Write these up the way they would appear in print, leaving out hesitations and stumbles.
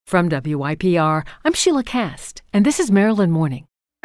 From WYPR, I'm Sheila Cast, and this is Maryland Morning.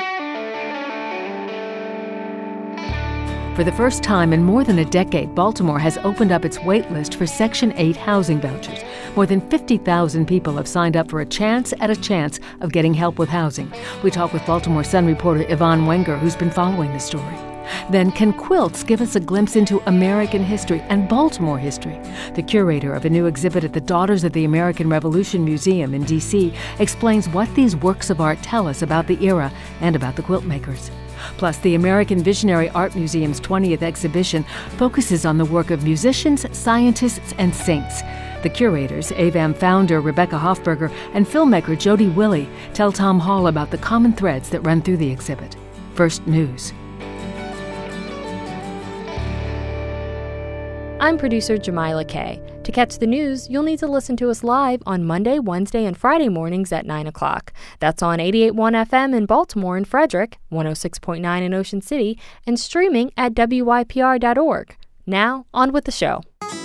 For the first time in more than a decade, Baltimore has opened up its wait list for Section 8 housing vouchers. More than 50,000 people have signed up for a chance of getting help with housing. We talk with Baltimore Sun reporter Yvonne Wenger, who's been following the story. Then, can quilts give us a glimpse into American history and Baltimore history? The curator of a new exhibit at the Daughters of the American Revolution Museum in D.C. explains what these works of art tell us about the era and about the quilt makers. Plus, the American Visionary Art Museum's 20th exhibition focuses on the work of musicians, scientists, and saints. The curators, AVAM founder Rebecca Hofberger and filmmaker Jody Willey, tell Tom Hall about the common threads that run through the exhibit. First News. I'm producer Jamila Kay. To catch the news, you'll need to listen to us live on Monday, Wednesday, and Friday mornings at 9 o'clock. That's on 88.1 FM in Baltimore and Frederick, 106.9 in Ocean City, and streaming at WYPR.org. Now, on with the show.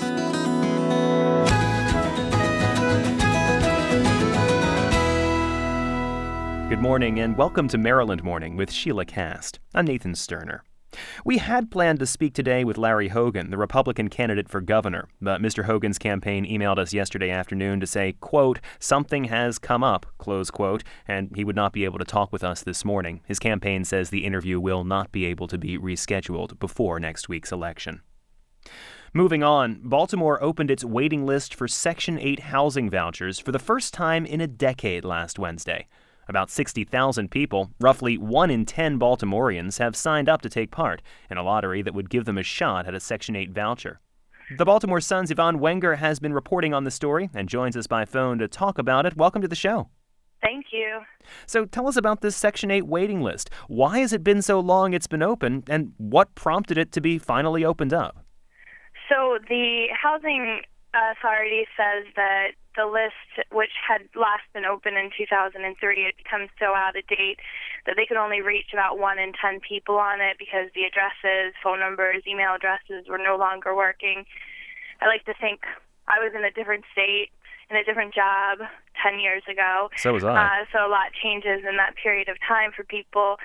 Good morning and welcome to Maryland Morning with Sheila Cast. I'm Nathan Sterner. We had planned to speak today with Larry Hogan, the Republican candidate for governor, but Mr. Hogan's campaign emailed us yesterday afternoon to say, quote, something has come up, close quote, and he would not be able to talk with us this morning. His campaign says the interview will not be able to be rescheduled before next week's election. Moving on, Baltimore opened its waiting list for Section 8 housing vouchers for the first time in a decade last Wednesday. About 60,000 people, roughly 1 in 10 Baltimoreans, have signed up to take part in a lottery that would give them a shot at a Section 8 voucher. The Baltimore Sun's Yvonne Wenger has been reporting on the story and joins us by phone to talk about it. Welcome to the show. Thank you. So tell us about this Section 8 waiting list. Why has it been so long it's been open, and what prompted it to be finally opened up? So the Housing Authority says that the list, which had last been open in 2003, had become so out of date that they could only reach about 1 in 10 people on it because the addresses, phone numbers, email addresses were no longer working. I like to think I was in a different state, in a different job 10 years ago. So was I. So a lot changes in that period of time for people.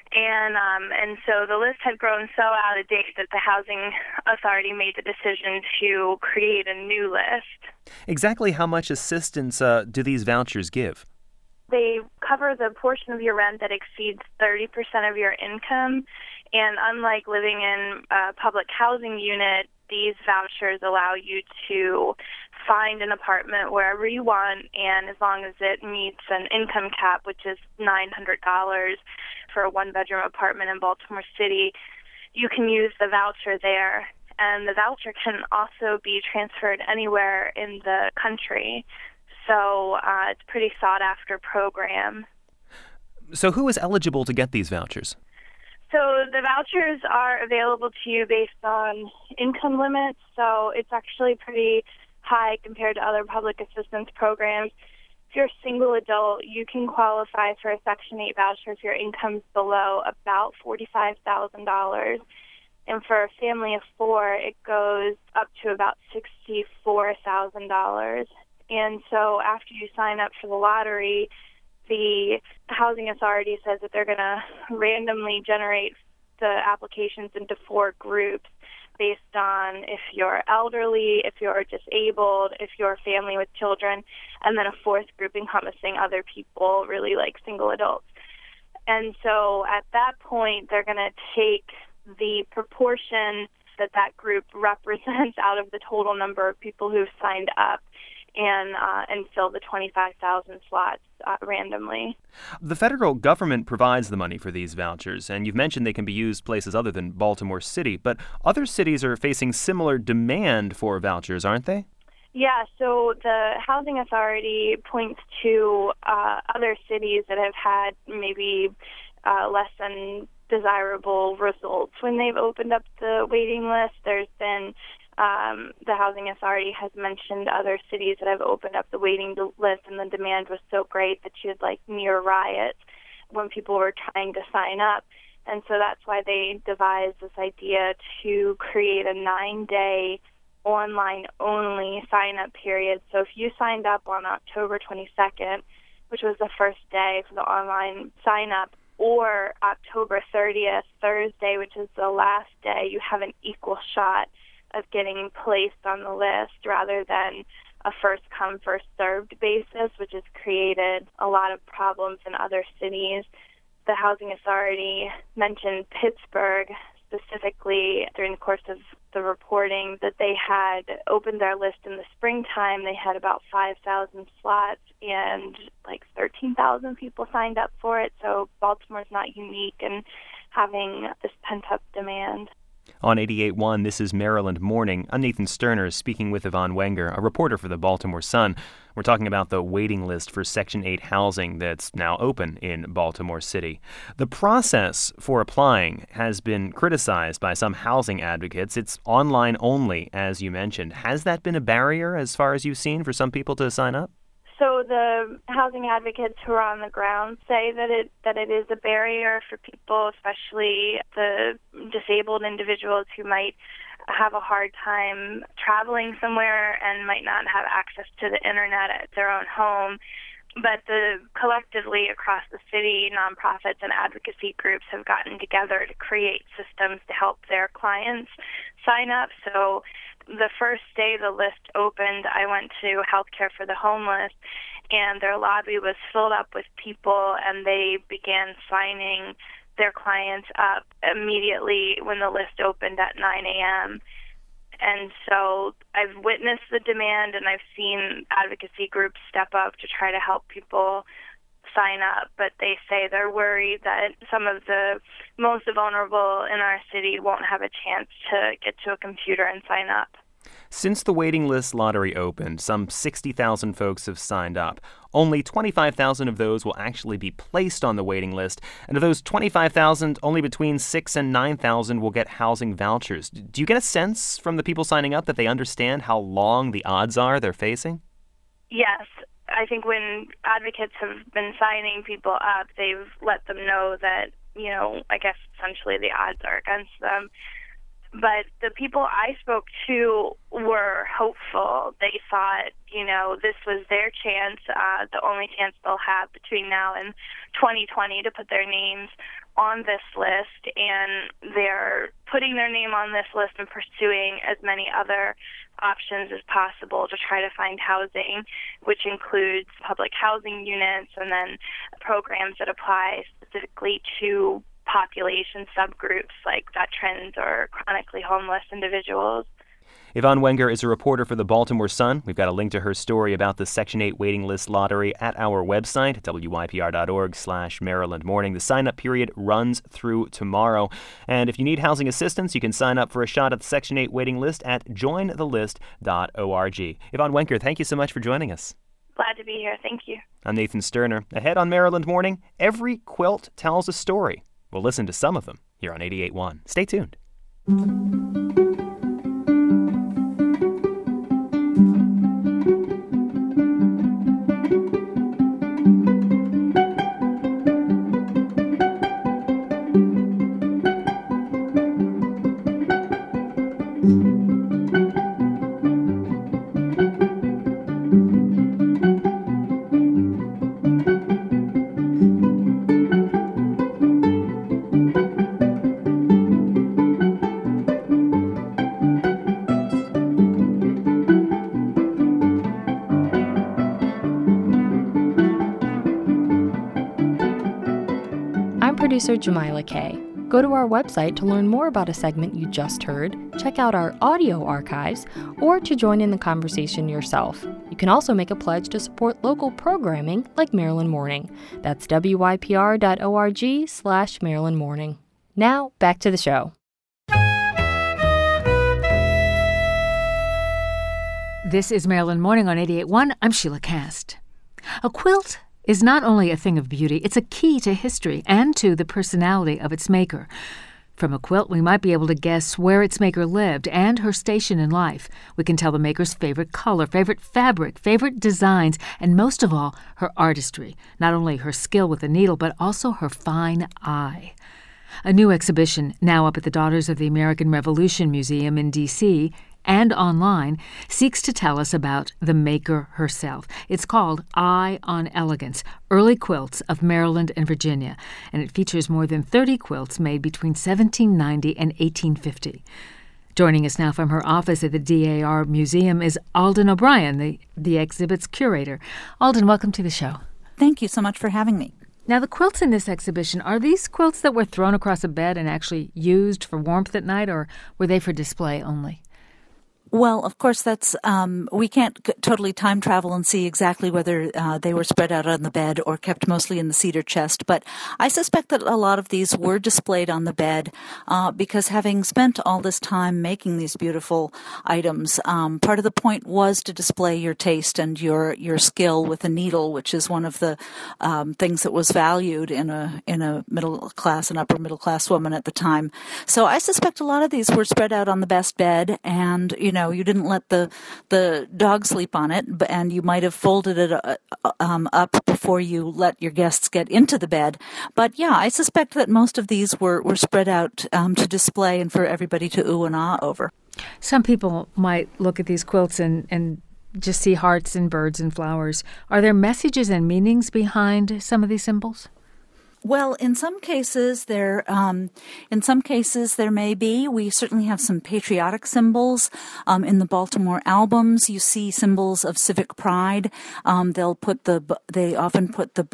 And so the list had grown so out of date that the Housing Authority made the decision to create a new list. Exactly how much assistance do these vouchers give? They cover the portion of your rent that exceeds 30% of your income. And unlike living in a public housing unit, these vouchers allow you to find an apartment wherever you want, and as long as it meets an income cap, which is $900 for a one-bedroom apartment in Baltimore City, you can use the voucher there. And the voucher can also be transferred anywhere in the country. So it's a pretty sought-after program. So who is eligible to get these vouchers? So the vouchers are available to you based on income limits, so it's actually pretty high compared to other public assistance programs. If you're a single adult, you can qualify for a Section 8 voucher if your income's below about $45,000. And for a family of 4, it goes up to about $64,000. And so after you sign up for the lottery, the Housing Authority says that they're going to randomly generate the applications into 4 groups based on if you're elderly, if you're disabled, if you're a family with children, and then a 4th group encompassing other people, really like single adults. And so at that point, they're going to take the proportion that group represents out of the total number of people who've signed up and fill the 25,000 slots randomly. The federal government provides the money for these vouchers, and you've mentioned they can be used places other than Baltimore City, but other cities are facing similar demand for vouchers, aren't they? Yeah, so the Housing Authority points to other cities that have had maybe less than desirable results when they've opened up the waiting list. There's been the Housing Authority has mentioned other cities that have opened up the waiting list, and the demand was so great that you had like near riots when people were trying to sign up. And so that's why they devised this idea to create a 9-day online-only sign-up period. So if you signed up on October 22nd, which was the first day for the online sign-up, or October 30th, Thursday, which is the last day, you have an equal shot of getting placed on the list rather than a first-come, first-served basis, which has created a lot of problems in other cities. The Housing Authority mentioned Pittsburgh specifically during the course of the reporting that they had opened their list in the springtime. They had about 5,000 slots and like 13,000 people signed up for it. So Baltimore's not unique in having this pent-up demand. On 88.1, this is Maryland Morning. I'm Nathan Sterner, speaking with Yvonne Wenger, a reporter for the Baltimore Sun. We're talking about the waiting list for Section 8 housing that's now open in Baltimore City. The process for applying has been criticized by some housing advocates. It's online only, as you mentioned. Has that been a barrier, as far as you've seen, for some people to sign up? So the housing advocates who are on the ground say that it is a barrier for people, especially the disabled individuals who might have a hard time traveling somewhere and might not have access to the internet at their own home. But collectively across the city, nonprofits and advocacy groups have gotten together to create systems to help their clients sign up. So the first day the list opened, I went to Healthcare for the Homeless, and their lobby was filled up with people, and they began signing their clients up immediately when the list opened at 9 a.m. And so I've witnessed the demand, and I've seen advocacy groups step up to try to help people sign up, but they say they're worried that some of the most vulnerable in our city won't have a chance to get to a computer and sign up. Since the waiting list lottery opened, some 60,000 folks have signed up. Only 25,000 of those will actually be placed on the waiting list, and of those 25,000, only between 6,000 and 9,000 will get housing vouchers. Do you get a sense from the people signing up that they understand how long the odds are they're facing? Yes. I think when advocates have been signing people up, they've let them know that, I guess essentially the odds are against them. But the people I spoke to were hopeful. They thought, this was their chance, the only chance they'll have between now and 2020 to put their names on this list, and they're putting their name on this list and pursuing as many other options as possible to try to find housing, which includes public housing units and then programs that apply specifically to population subgroups like veterans or chronically homeless individuals. Yvonne Wenger is a reporter for the Baltimore Sun. We've got a link to her story about the Section 8 waiting list lottery at our website, wypr.org/Maryland Morning. The sign-up period runs through tomorrow. And if you need housing assistance, you can sign up for a shot at the Section 8 waiting list at jointhelist.org. Yvonne Wenger, thank you so much for joining us. Glad to be here. Thank you. I'm Nathan Sterner. Ahead on Maryland Morning, every quilt tells a story. We'll listen to some of them here on 88.1. Stay tuned. Producer Jamila K. Go to our website to learn more about a segment you just heard, check out our audio archives, or to join in the conversation yourself. You can also make a pledge to support local programming like Maryland Morning. That's wypr.org/Maryland Morning. Now, back to the show. This is Maryland Morning on 88.1. I'm Sheila Cast. A quilt is not only a thing of beauty, it's a key to history and to the personality of its maker. From a quilt, we might be able to guess where its maker lived and her station in life. We can tell the maker's favorite color, favorite fabric, favorite designs, and most of all, her artistry. Not only her skill with the needle, but also her fine eye. A new exhibition, now up at the Daughters of the American Revolution Museum in D.C., and online, seeks to tell us about the maker herself. It's called Eye on Elegance, Early Quilts of Maryland and Virginia, and it features more than 30 quilts made between 1790 and 1850. Joining us now from her office at the DAR Museum is Alden O'Brien, the exhibit's curator. Alden, welcome to the show. Thank you so much for having me. Now, the quilts in this exhibition, are these quilts that were thrown across a bed and actually used for warmth at night, or were they for display only? Well, of course, that's we can't totally time travel and see exactly whether they were spread out on the bed or kept mostly in the cedar chest. But I suspect that a lot of these were displayed on the bed because having spent all this time making these beautiful items, part of the point was to display your taste and your skill with a needle, which is one of the things that was valued in a middle class and upper middle class woman at the time. So I suspect a lot of these were spread out on the best bed, and you didn't let the dog sleep on it, and you might have folded it up before you let your guests get into the bed. But yeah, I suspect that most of these were spread out to display and for everybody to ooh and ah over. Some people might look at these quilts and just see hearts and birds and flowers. Are there messages and meanings behind some of these symbols? Well, in some cases there may be. We certainly have some patriotic symbols in the Baltimore albums. You see symbols of civic pride. They often put the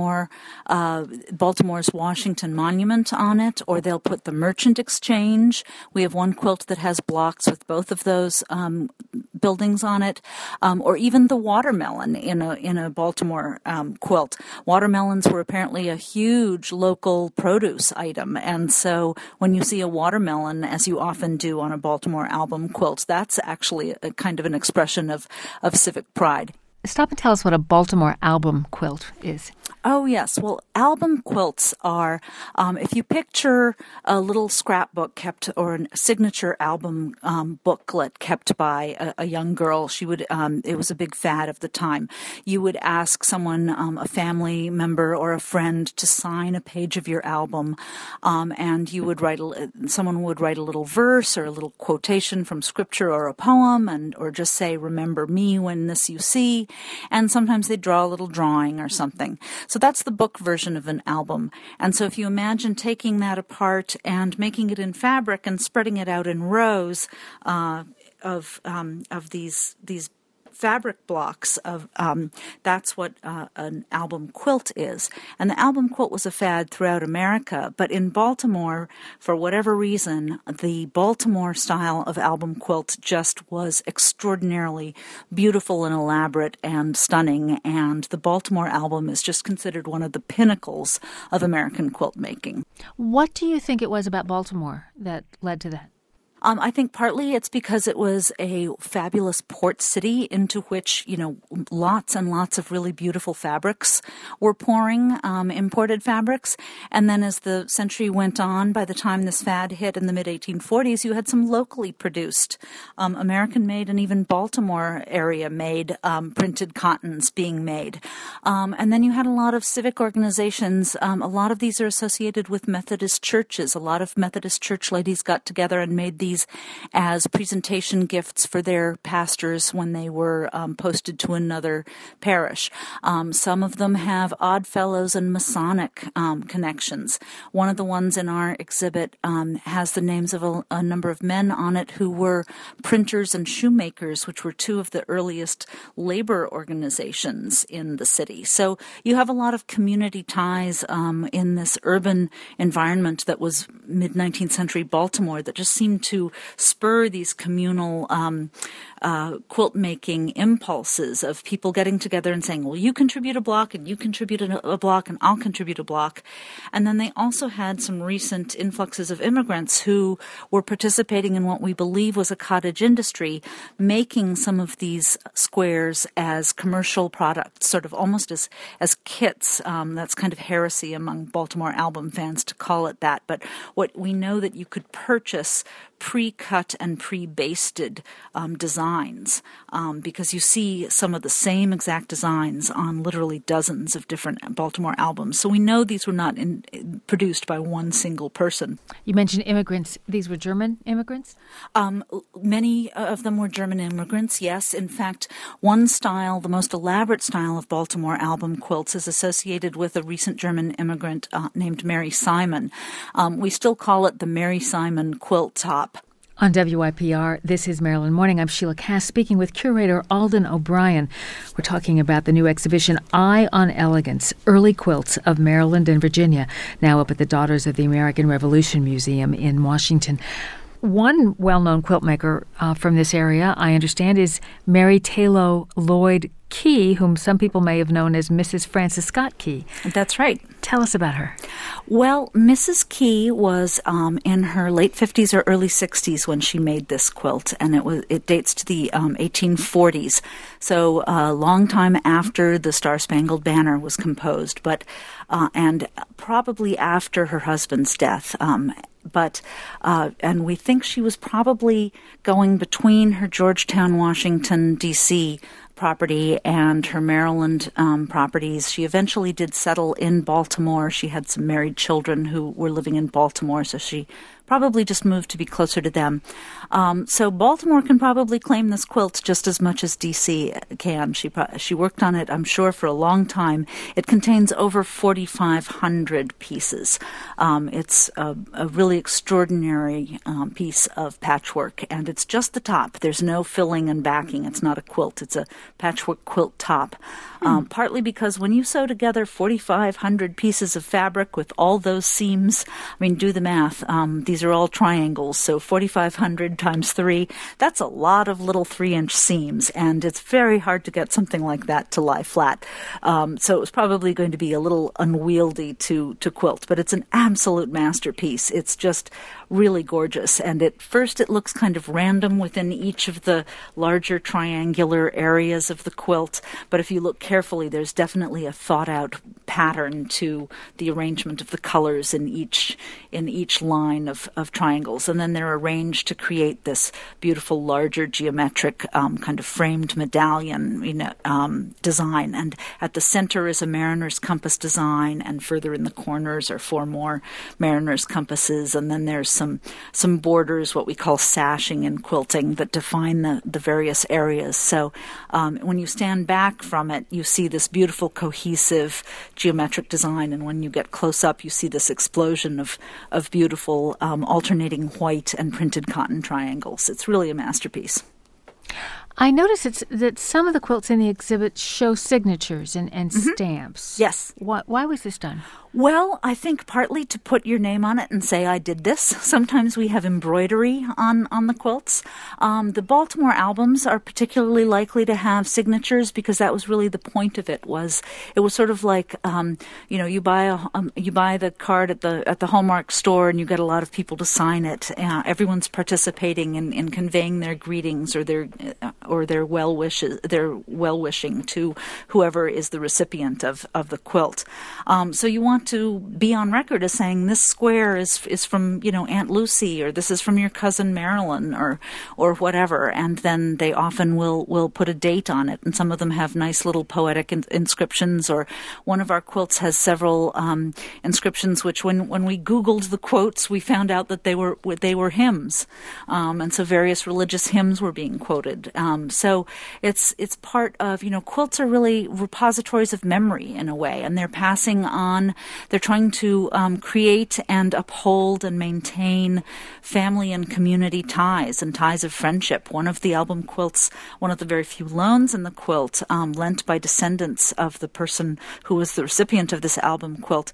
Baltimore's Washington Monument on it, or they'll put the Merchant Exchange. We have one quilt that has blocks with both of those buildings on it, or even the watermelon in a Baltimore quilt. Watermelons were apparently a huge local produce item, and so when you see a watermelon, as you often do on a Baltimore album quilt, that's actually a kind of an expression of civic pride. Stop and tell us what a Baltimore album quilt is. Oh, yes. Well, album quilts are, if you picture a little scrapbook kept or a signature album booklet kept by a young girl, she would, it was a big fad of the time. You would ask someone, a family member or a friend, to sign a page of your album, and you would someone would write a little verse or a little quotation from scripture or a poem, or just say, "Remember me when this you see," and sometimes they'd draw a little drawing or something. So that's the book version of an album. And so if you imagine taking that apart and making it in fabric and spreading it out in rows of these fabric blocks that's what an album quilt is. And the album quilt was a fad throughout America, but in Baltimore, for whatever reason, the Baltimore style of album quilt just was extraordinarily beautiful and elaborate and stunning, and the Baltimore album is just considered one of the pinnacles of American quilt making. What do you think it was about Baltimore that led to that? I think partly it's because it was a fabulous port city into which, lots and lots of really beautiful fabrics were pouring, imported fabrics. And then as the century went on, by the time this fad hit in the mid-1840s, you had some locally produced, American-made and even Baltimore area-made printed cottons being made. And then you had a lot of civic organizations. A lot of these are associated with Methodist churches. A lot of Methodist church ladies got together and made these as presentation gifts for their pastors when they were posted to another parish. Some of them have Odd Fellows and Masonic connections. One of the ones in our exhibit has the names of a number of men on it who were printers and shoemakers, which were two of the earliest labor organizations in the city. So you have a lot of community ties in this urban environment that was mid-19th century Baltimore that just seemed to spur these communal quilt making impulses of people getting together and saying, well, you contribute a block and you contribute a block and I'll contribute a block. And then they also had some recent influxes of immigrants who were participating in what we believe was a cottage industry, making some of these squares as commercial products, sort of almost as kits. That's kind of heresy among Baltimore album fans to call it that. But what we know that you could purchase pre-cut and pre-basted designs, because you see some of the same exact designs on literally dozens of different Baltimore albums. So we know these were not produced by one single person. You mentioned immigrants. These were German immigrants? Many of them were German immigrants, yes. In fact, one style, the most elaborate style of Baltimore album quilts, is associated with a recent German immigrant named Mary Simon. We still call it the Mary Simon quilt top. On WYPR, this is Maryland Morning. I'm Sheila Cass, speaking with curator Alden O'Brien. We're talking about the new exhibition, Eye on Elegance, Early Quilts of Maryland and Virginia, now up at the Daughters of the American Revolution Museum in Washington. One well-known quilt maker from this area, I understand, is Mary Taylor Lloyd Key, whom some people may have known as Mrs. Francis Scott Key. That's right. Tell us about her. Well, Mrs. Key was in her late 50s or early 60s when she made this quilt, and it dates to the 1840s, so a long time after the Star-Spangled Banner was composed, and probably after her husband's death. And we think she was probably going between her Georgetown, Washington, D.C. property and her Maryland properties. She eventually did settle in Baltimore. She had some married children who were living in Baltimore, so she probably just moved to be closer to them. So Baltimore can probably claim this quilt just as much as D.C. can. She worked on it, I'm sure, for a long time. It contains over 4,500 pieces. It's a really extraordinary piece of patchwork, and it's just the top. There's no filling and backing. It's not a quilt. It's a patchwork quilt top. Partly because when you sew together 4,500 pieces of fabric with all those seams, I mean, do the math. These are all triangles, so 4,500 times 3, that's a lot of little 3-inch seams, and it's very hard to get something like that to lie flat. So it was probably going to be a little unwieldy to quilt, but it's an absolute masterpiece. It's just really gorgeous, and at first it looks kind of random within each of the larger triangular areas of the quilt, but if you look carefully, there's definitely a thought-out pattern to the arrangement of the colors in each line of triangles, and then they're arranged to create this beautiful, larger geometric kind of framed medallion, design. And at the center is a mariner's compass design, and further in the corners are 4 more mariner's compasses, and then there's some borders, what we call sashing in quilting, that define the various areas. So when you stand back from it, you see this beautiful, cohesive geometric design, and when you get close up, you see this explosion of beautiful alternating white and printed cotton triangles. It's really a masterpiece. I noticed that some of the quilts in the exhibit show signatures and stamps. Yes. Why was this done? Well, I think partly to put your name on it and say, I did this. Sometimes we have embroidery on the quilts. The Baltimore albums are particularly likely to have signatures because that was really the point of it. It was sort of like, you buy the card at the Hallmark store and you get a lot of people to sign it. Everyone's participating in conveying their greetings or their well wishing to whoever is the recipient of the quilt. So you want to be on record as saying this square is from Aunt Lucy, or this is from your cousin Marilyn, or whatever, and then they often will put a date on it, and some of them have nice little poetic inscriptions. Or one of our quilts has several inscriptions which when we Googled the quotes, we found out that they were hymns, and so various religious hymns were being quoted. So it's part of, quilts are really repositories of memory in a way, and they're passing on. They're trying to create and uphold and maintain family and community ties and ties of friendship. One of the album quilts, one of the very few loans in the quilt, lent by descendants of the person who was the recipient of this album quilt,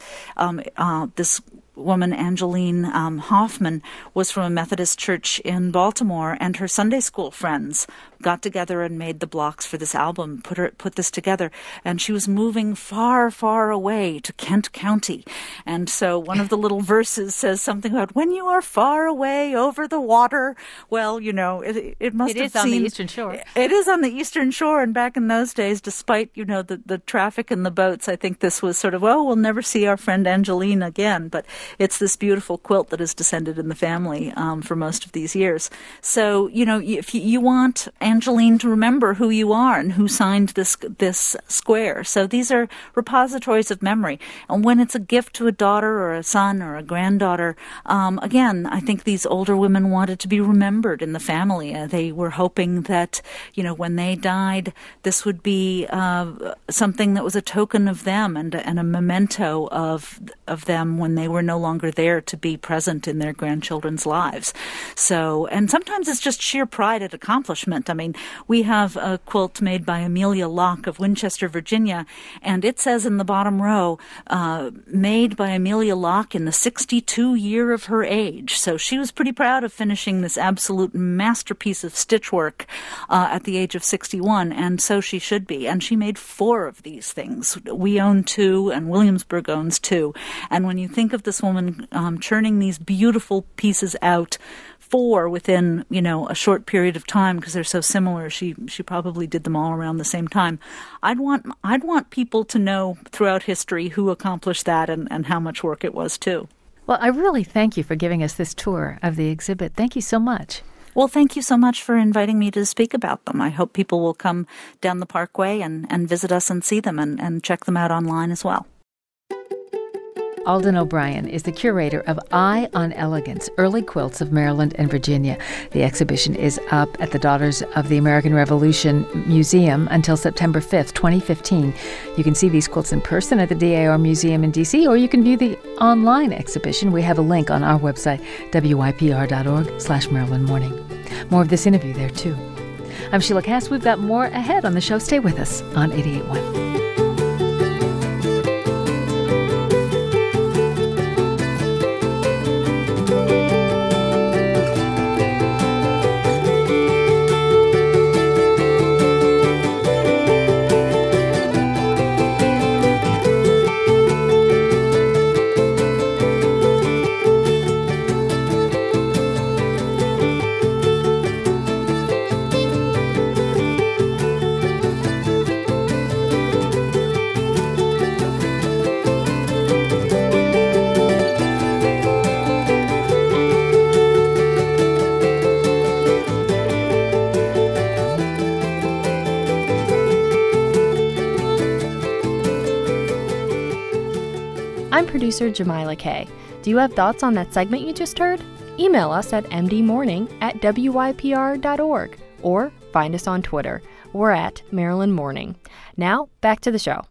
this woman, Angeline Hoffman, was from a Methodist church in Baltimore, and her Sunday school friends got together and made the blocks for this album, put this together, and she was moving far, far away to Kent County. And so one of the little verses says something about, when you are far away over the water. Well, it must have seemed... It is on the Eastern Shore. It is on the Eastern Shore, and back in those days, despite, the traffic and the boats, I think this was sort of, we'll never see our friend Angeline again. But it's this beautiful quilt that has descended in the family for most of these years. So, if you want Angeline to remember who you are and who signed this square. So these are repositories of memory. And when it's a gift to a daughter or a son or a granddaughter, again, I think these older women wanted to be remembered in the family. They were hoping that, when they died, this would be something that was a token of them and a memento of them when they were no longer there to be present in their grandchildren's lives. So, and sometimes it's just sheer pride at accomplishment. I mean, we have a quilt made by Amelia Locke of Winchester, Virginia, and it says in the bottom row, made by Amelia Locke in the 62 year of her age. So she was pretty proud of finishing this absolute masterpiece of stitchwork at the age of 61, and so she should be. And she made 4 of these things. We own 2, and Williamsburg owns 2. And when you think of this woman churning these beautiful pieces out, 4 within, a short period of time, because they're so similar, she probably did them all around the same time. I'd want people to know throughout history who accomplished that and how much work it was too. Well, I really thank you for giving us this tour of the exhibit. Thank you so much. Well, thank you so much for inviting me to speak about them. I hope people will come down the Parkway and visit us and see them and check them out online as well. Alden O'Brien is the curator of Eye on Elegance, Early Quilts of Maryland and Virginia. The exhibition is up at the Daughters of the American Revolution Museum until September 5th, 2015. You can see these quilts in person at the DAR Museum in D.C., or you can view the online exhibition. We have a link on our website, wypr.org/Maryland Morning. More of this interview there, too. I'm Sheila Cass. We've got more ahead on the show. Stay with us on 88.1. I'm producer Jamila Kay. Do you have thoughts on that segment you just heard? Email us at mdmorning@wypr.org or find us on Twitter. We're at Maryland Morning. Now, back to the show.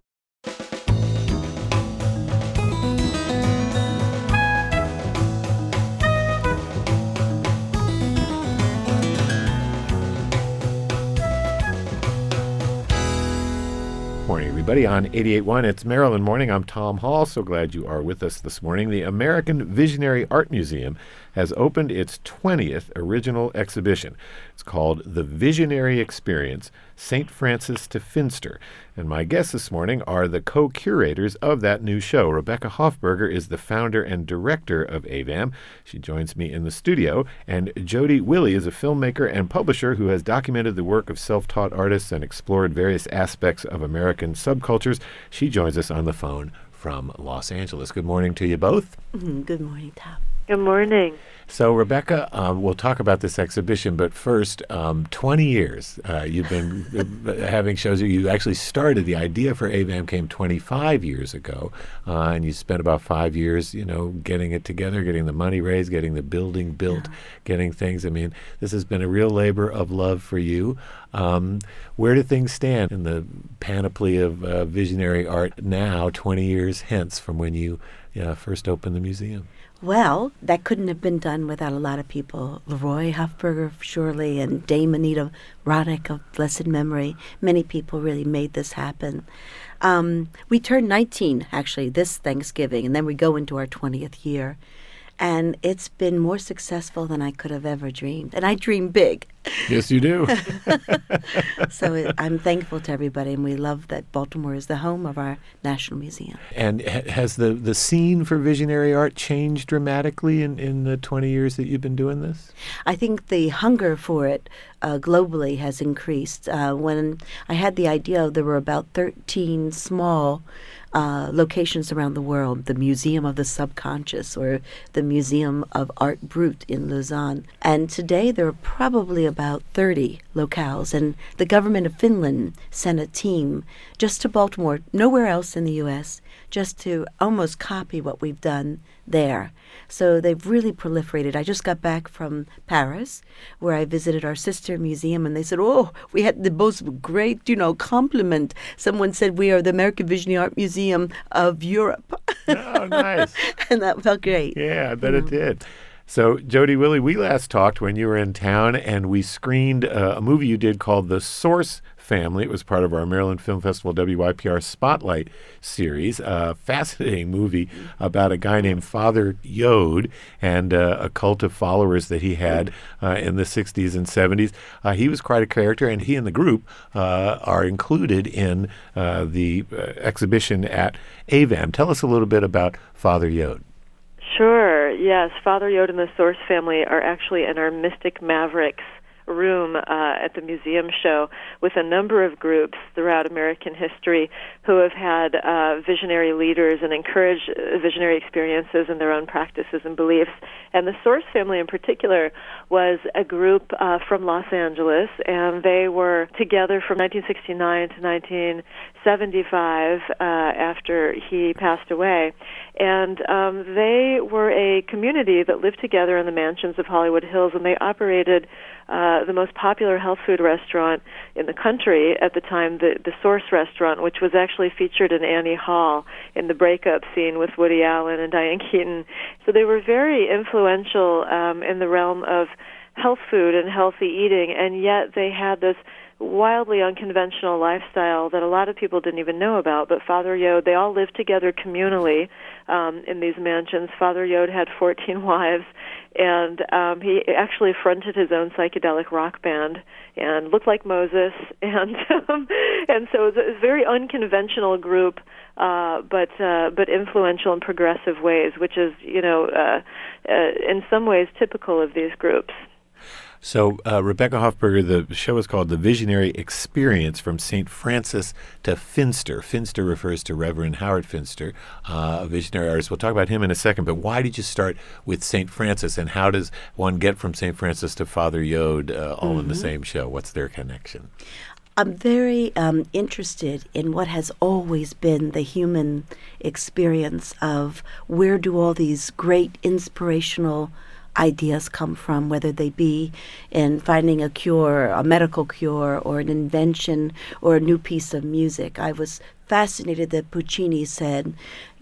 Morning, everybody. On 88.1, it's Maryland Morning. I'm Tom Hall. So glad you are with us this morning. The American Visionary Art Museum has opened its 20th original exhibition. It's called The Visionary Experience, St. Francis to Finster. And my guests this morning are the co-curators of that new show. Rebecca Hoffberger is the founder and director of AVAM. She joins me in the studio. And Jody Willey is a filmmaker and publisher who has documented the work of self-taught artists and explored various aspects of American subcultures. She joins us on the phone from Los Angeles. Good morning to you both. Good morning, Tom. Good morning. So, Rebecca, we'll talk about this exhibition, but first, 20 years you've been having shows. You actually started, the idea for AVAM came 25 years ago, and you spent about 5 years, getting it together, getting the money raised, getting the building built, getting things. I mean, this has been a real labor of love for you. Where do things stand in the panoply of visionary art now, 20 years hence from when you first opened the museum? Well, that couldn't have been done without a lot of people. Leroy Hoffberger, surely, and Dame Anita Roddick of blessed memory. Many people really made this happen. We turned 19, actually, this Thanksgiving, and then we go into our 20th year. And it's been more successful than I could have ever dreamed. And I dream big. Yes, you do. So I'm thankful to everybody, and we love that Baltimore is the home of our National Museum. And has the scene for visionary art changed dramatically in the 20 years that you've been doing this? I think the hunger for it globally has increased. When I had the idea, there were about 13 small locations around the world, the Museum of the Subconscious or the Museum of Art Brut in Lausanne. And today there are probably about 30 locales. And the government of Finland sent a team just to Baltimore, nowhere else in the U.S., just to almost copy what we've done there. So they've really proliferated. I just got back from Paris, where I visited our sister museum, and they said, oh, we had the most great, compliment. Someone said we are the American Visionary Art Museum of Europe. Oh, nice. And that felt great. Yeah, I bet it did. So, Jody Willie, we last talked when you were in town, and we screened a movie you did called The Source Family. It was part of our Maryland Film Festival WYPR Spotlight series. A fascinating movie about a guy named Father Yod and a cult of followers that he had in the 60s and 70s. He was quite a character, and he and the group are included in the exhibition at AVAM. Tell us a little bit about Father Yod. Sure, yes. Father Yod and the Source Family are actually in our Mystic Mavericks room at the museum show with a number of groups throughout American history who have had visionary leaders and encouraged visionary experiences in their own practices and beliefs. And the Source Family in particular was a group from Los Angeles, and they were together from 1969 to 1975 after he passed away. And they were a community that lived together in the mansions of Hollywood Hills, and they operated the most popular health food restaurant in the country at the time, the Source Restaurant, which was actually featured in Annie Hall in the breakup scene with Woody Allen and Diane Keaton. So they were very influential in the realm of health food and healthy eating, and yet they had this wildly unconventional lifestyle that a lot of people didn't even know about. But Father Yod, they all lived together communally in these mansions. Father Yod had 14 wives, and he actually fronted his own psychedelic rock band and looked like Moses, and and so it was a very unconventional group, but influential in progressive ways, which is in some ways typical of these groups. So, Rebecca Hoffberger, the show is called The Visionary Experience from St. Francis to Finster. Finster refers to Reverend Howard Finster, a visionary artist. We'll talk about him in a second, but why did you start with St. Francis, and how does one get from St. Francis to Father Yod all in the same show? What's their connection? I'm very interested in what has always been the human experience of where do all these great inspirational ideas come from, whether they be in finding a cure, a medical cure, or an invention, or a new piece of music. I was fascinated that Puccini said,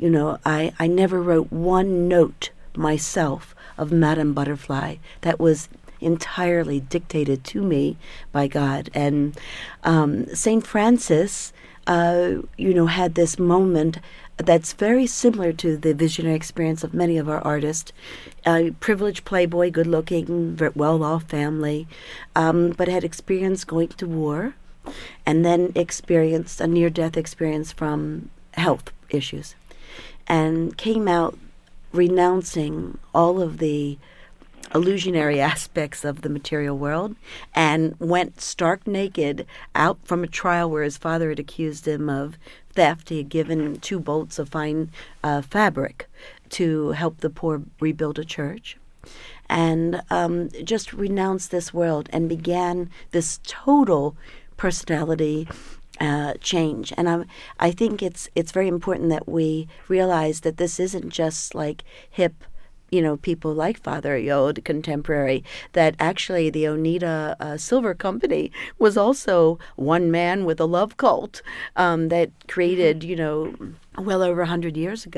I never wrote one note myself of Madame Butterfly. That was entirely dictated to me by God. And St. Francis, had this moment that's very similar to the visionary experience of many of our artists. Privileged playboy, good-looking, well-off family, but had experienced going to war and then experienced a near-death experience from health issues and came out renouncing all of the illusionary aspects of the material world and went stark naked out from a trial where his father had accused him of theft. He had given 2 bolts of fine fabric to help the poor rebuild a church, and just renounced this world and began this total personality change. And I think it's very important that we realize that this isn't just like hip people like Father Yod, contemporary, that actually the Oneida Silver Company was also one man with a love cult that created, well over 100 years ago.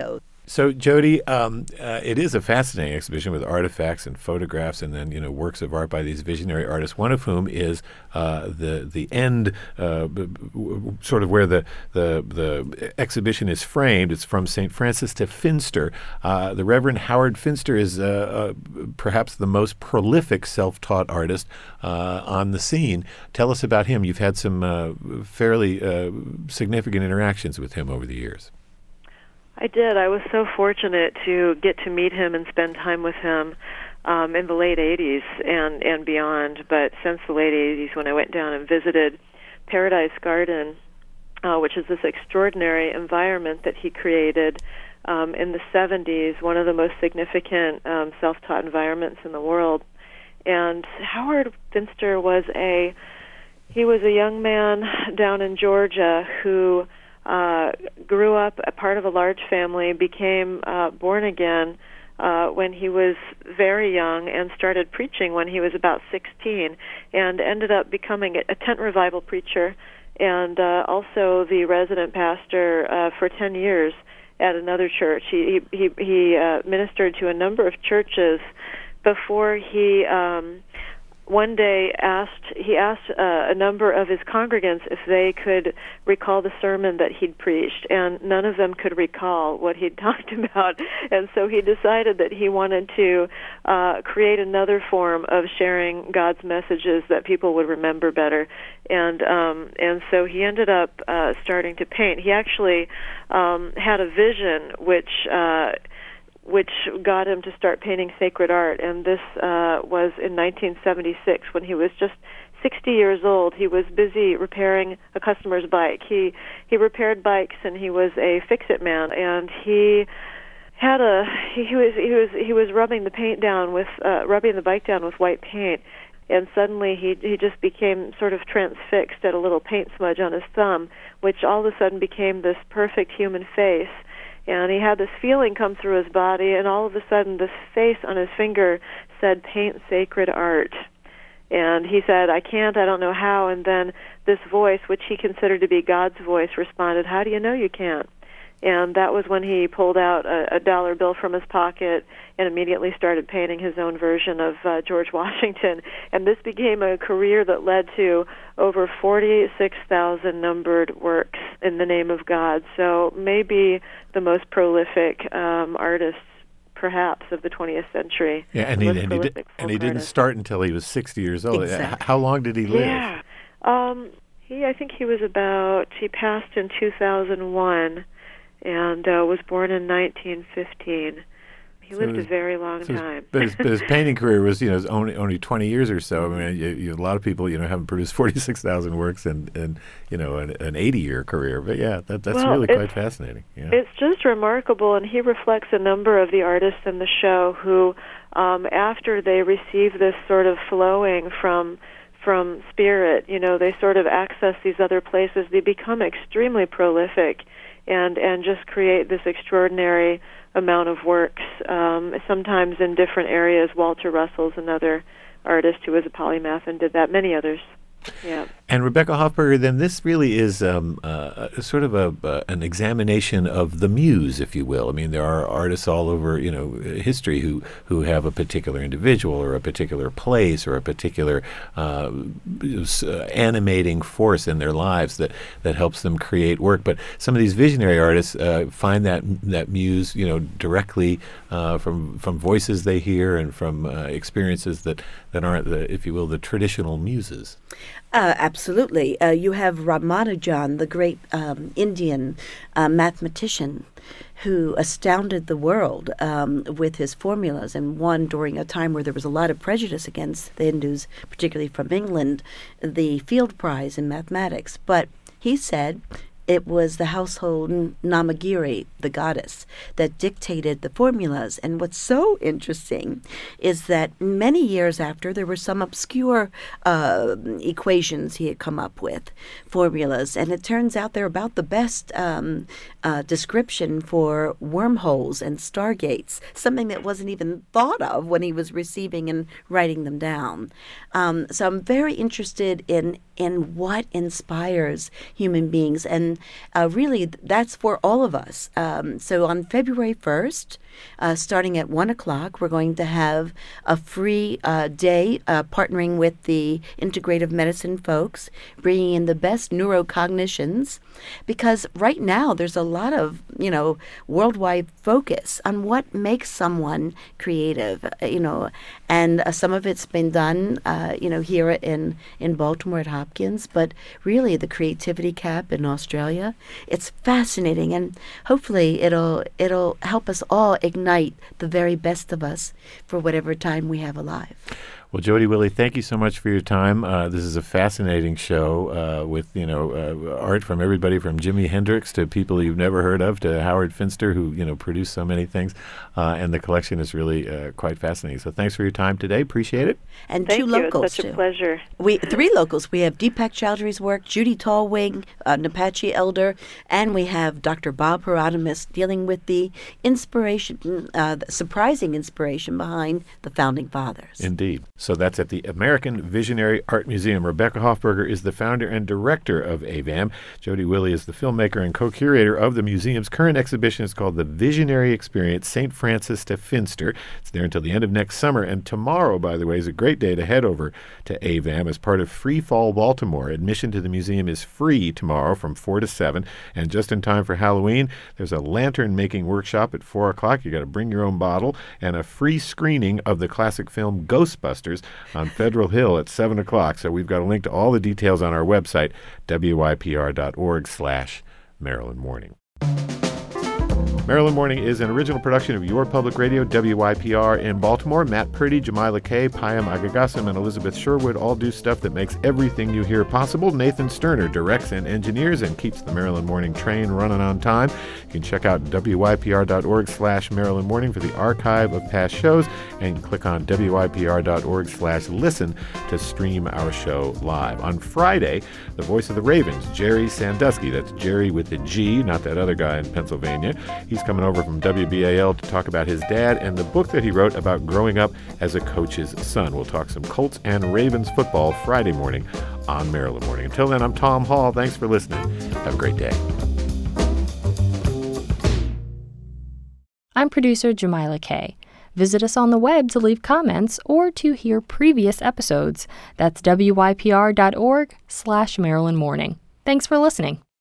So, Jody, it is a fascinating exhibition with artifacts and photographs, and then works of art by these visionary artists. One of whom is the end, sort of where the exhibition is framed. It's from St. Francis de Finster. The Reverend Howard Finster is perhaps the most prolific self-taught artist on the scene. Tell us about him. You've had some fairly significant interactions with him over the years. I did. I was so fortunate to get to meet him and spend time with him in the late 80s and beyond. But since the late 80s, when I went down and visited Paradise Garden, which is this extraordinary environment that he created in the 70s, one of the most significant self-taught environments in the world. And Howard Finster was a young man down in Georgia who grew up a part of a large family, became born again when he was very young, and started preaching when he was about 16, and ended up becoming a tent revival preacher and also the resident pastor for 10 years at another church. He ministered to a number of churches before he one day asked a number of his congregants if they could recall the sermon that he'd preached, and none of them could recall what he'd talked about. And so he decided that he wanted to create another form of sharing God's messages that people would remember better. And so he ended up starting to paint. He actually had a vision which got him to start painting sacred art, and this was in 1976 when he was just 60 years old. He was busy repairing a customer's bike. He repaired bikes, and he was a fix-it man, and he was rubbing the paint down with rubbing the bike down with white paint, and suddenly he just became sort of transfixed at a little paint smudge on his thumb, which all of a sudden became this perfect human face. And he had this feeling come through his body, and all of a sudden this face on his finger said, "Paint sacred art." And he said, I don't know how. And then this voice, which he considered to be God's voice, responded, "How do you know you can't?" And that was when he pulled out a dollar bill from his pocket and immediately started painting his own version of George Washington. And this became a career that led to over 46,000 numbered works in the name of God. So maybe the most prolific artist, perhaps, of the 20th century. Yeah, and he didn't start until he was 60 years old. Exactly. How long did he live? Yeah. I think he passed in 2001. And was born in 1915. He lived a very long time. But his painting career was, only 20 years or so. I mean, a lot of people, haven't produced 46,000 works in an 80-year career. But yeah, that's really quite fascinating. Yeah. It's just remarkable, and he reflects a number of the artists in the show who, after they receive this sort of flowing from spirit, they sort of access these other places. They become extremely prolific. And just create this extraordinary amount of works, sometimes in different areas. Walter Russell's another artist who was a polymath and did that, many others. Yeah. And Rebecca Hoffberger, then this really is sort of an examination of the muse, if you will. I mean, there are artists all over history who have a particular individual or a particular place or a particular animating force in their lives that helps them create work. But some of these visionary artists find that muse directly from voices they hear and from experiences that aren't if you will, the traditional muses. Absolutely. You have Ramanujan, the great Indian mathematician who astounded the world with his formulas, and won during a time where there was a lot of prejudice against the Hindus, particularly from England, the Field Prize in mathematics. But he said it was the household Namagiri, the goddess, that dictated the formulas. And what's so interesting is that many years after, there were some obscure equations he had come up with, formulas, and it turns out they're about the best description for wormholes and stargates, something that wasn't even thought of when he was receiving and writing them down. So I'm very interested in what inspires human beings. And really, that's for all of us. So on February 1st, starting at 1 o'clock, we're going to have a free day partnering with the integrative medicine folks, bringing in the best neurocognitions, because right now there's a lot of, worldwide focus on what makes someone creative, and some of it's been done, here in Baltimore at Hopkins, but really the Creativity Cap in Australia. It's fascinating, and hopefully it'll help us all ignite the very best of us for whatever time we have alive. Well, Jody Willie, thank you so much for your time. This is a fascinating show with, art from everybody from Jimi Hendrix to people you've never heard of to Howard Finster, who, produced so many things. And the collection is really quite fascinating. So thanks for your time today. Appreciate it. And Thank two you. locals, It's such too. a pleasure. Three locals. We have Deepak Chowdhury's work, Judy Tallwig, an Apache elder, and we have Dr. Bob Hieronymus dealing with the inspiration, the surprising inspiration behind the Founding Fathers. Indeed. So that's at the American Visionary Art Museum. Rebecca Hofberger is the founder and director of AVAM. Jody Willie is the filmmaker and co-curator of the museum's current exhibition. It's called The Visionary Experience, St. Francis to Finster. It's there until the end of next summer. And tomorrow, by the way, is a great day to head over to AVAM as part of Free Fall Baltimore. Admission to the museum is free tomorrow from 4 to 7. And just in time for Halloween, there's a lantern-making workshop at 4 o'clock. You got to bring your own bottle, and a free screening of the classic film Ghostbusters on Federal Hill at 7 o'clock. So we've got a link to all the details on our website, wypr.org/Maryland Morning. Maryland Morning is an original production of Your Public Radio, WYPR in Baltimore. Matt Purdy, Jamila Kay, Payam Agagasim, and Elizabeth Sherwood all do stuff that makes everything you hear possible. Nathan Sterner directs and engineers and keeps the Maryland Morning train running on time. You can check out wypr.org/Maryland Morning for the archive of past shows, and click on wypr.org/listen to stream our show live. On Friday, the voice of the Ravens, Jerry Sandusky, that's Jerry with the G, not that other guy in Pennsylvania. He's coming over from WBAL to talk about his dad and the book that he wrote about growing up as a coach's son. We'll talk some Colts and Ravens football Friday morning on Maryland Morning. Until then, I'm Tom Hall. Thanks for listening. Have a great day. I'm producer Jamila Kay. Visit us on the web to leave comments or to hear previous episodes. That's wypr.org/Maryland Morning. Thanks for listening.